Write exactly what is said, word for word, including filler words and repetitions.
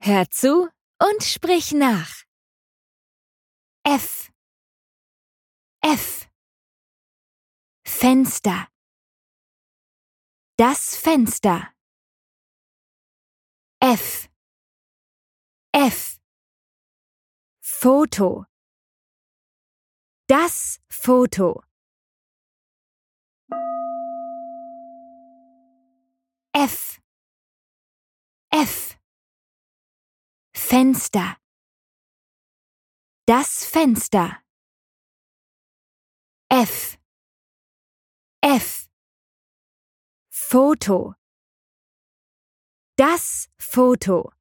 Hör zu und sprich nach. F. F. Fenster. Das Fenster. F. F. Foto. Das Foto. F. F. Fenster. Das Fenster. F. F. Foto. Das Foto.